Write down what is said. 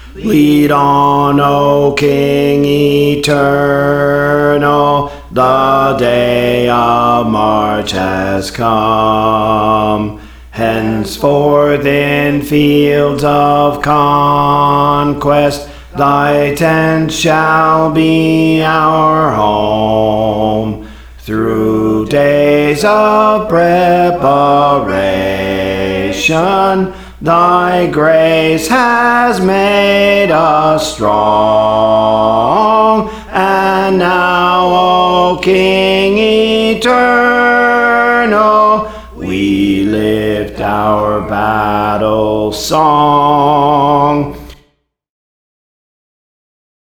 Lead on, O King eternal, the day of March has come. Henceforth in fields of conquest, thy tent shall be our home. Through days of preparation, thy grace has made us strong. And now, O King eternal, we lift our battle song.